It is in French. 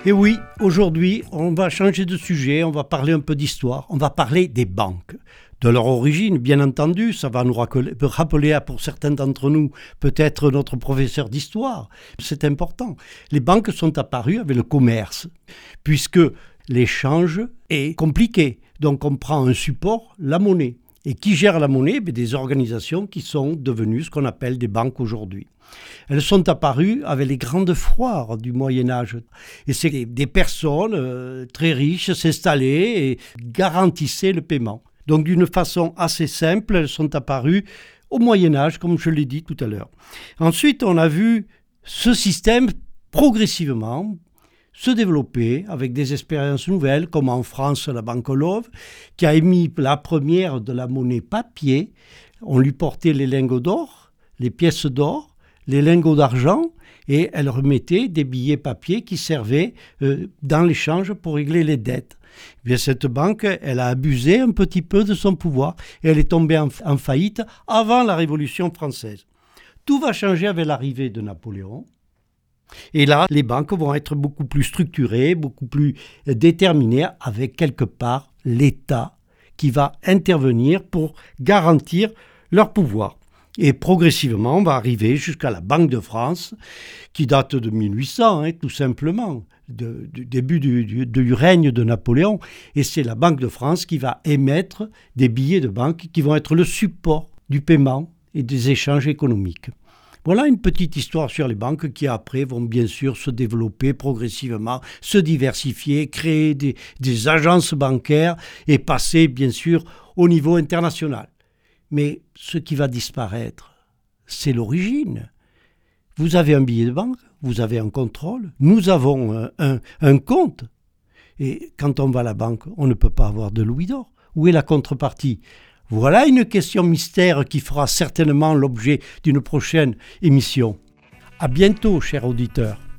Et oui, aujourd'hui, on va changer de sujet, on va parler un peu d'histoire, on va parler des banques. De leur origine, bien entendu, ça va nous rappeler pour certains d'entre nous, peut-être notre professeur d'histoire. C'est important. Les banques sont apparues avec le commerce, puisque l'échange est compliqué. Donc on prend un support, la monnaie. Et qui gère la monnaie? Des organisations qui sont devenues ce qu'on appelle des banques aujourd'hui. Elles sont apparues avec les grandes foires du Moyen-Âge. Et c'est des personnes très riches s'installaient et garantissaient le paiement. Donc d'une façon assez simple, elles sont apparues au Moyen-Âge, comme je l'ai dit tout à l'heure. Ensuite, on a vu ce système progressivement se développer avec des expériences nouvelles, comme en France la Banque Love, qui a émis la première de la monnaie papier. On lui portait les lingots d'or, les pièces d'or, les lingots d'argent, et elle remettait des billets papier qui servaient dans l'échange pour régler les dettes. Eh bien, cette banque, elle a abusé un petit peu de son pouvoir et elle est tombée en faillite avant la Révolution française. Tout va changer avec l'arrivée de Napoléon. Et là, les banques vont être beaucoup plus structurées, beaucoup plus déterminées, avec quelque part l'État qui va intervenir pour garantir leur pouvoir. Et progressivement, on va arriver jusqu'à la Banque de France, qui date de 1800, tout simplement, du début du règne de Napoléon. Et c'est la Banque de France qui va émettre des billets de banque qui vont être le support du paiement et des échanges économiques. Voilà une petite histoire sur les banques qui après vont bien sûr se développer progressivement, se diversifier, créer des agences bancaires et passer bien sûr au niveau international. Mais ce qui va disparaître, c'est l'origine. Vous avez un billet de banque, vous avez un contrôle, nous avons un compte. Et quand on va à la banque, on ne peut pas avoir de louis d'or. Où est la contrepartie ? Voilà une question mystère qui fera certainement l'objet d'une prochaine émission. À bientôt, chers auditeurs.